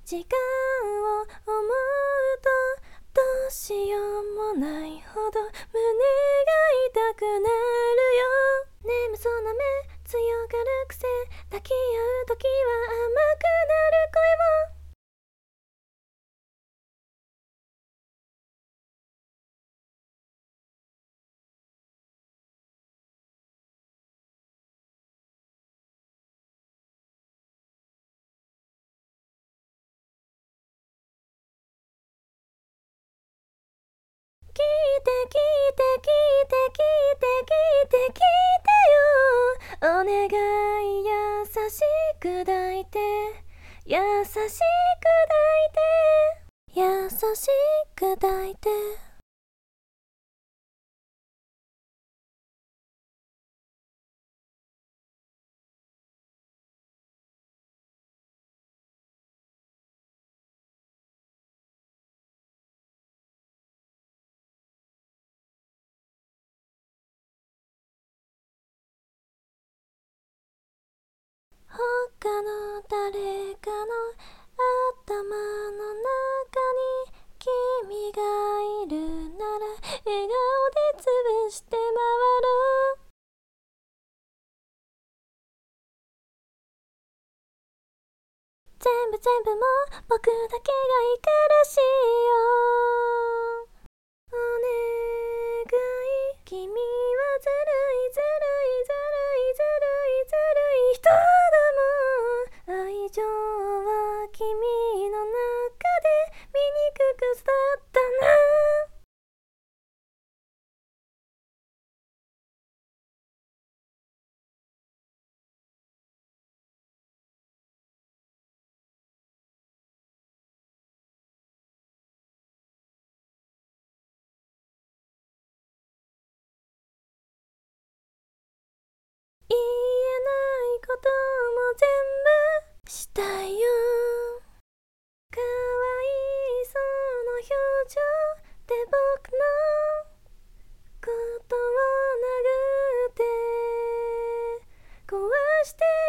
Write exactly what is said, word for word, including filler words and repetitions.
時間を思うとどうしようもないほど胸が痛くなるよ。眠そうな目強がる癖、抱き合う時は甘くなる声も。聞いて聞いて聞いて聞いて聞いて聞いてよ。お願い優しく抱いて、優しく抱いて、優しく抱いて。他の誰かの頭の中に君がいるなら笑顔で潰して回ろう。全部全部もう僕だけがいいからしよう。お願い、君はずるいずるいずるいずるいずるい人だもん。愛情は君の中で醜く育ったな。言えないことも全部したいよ。かわいそうの表情で僕のことを殴って壊して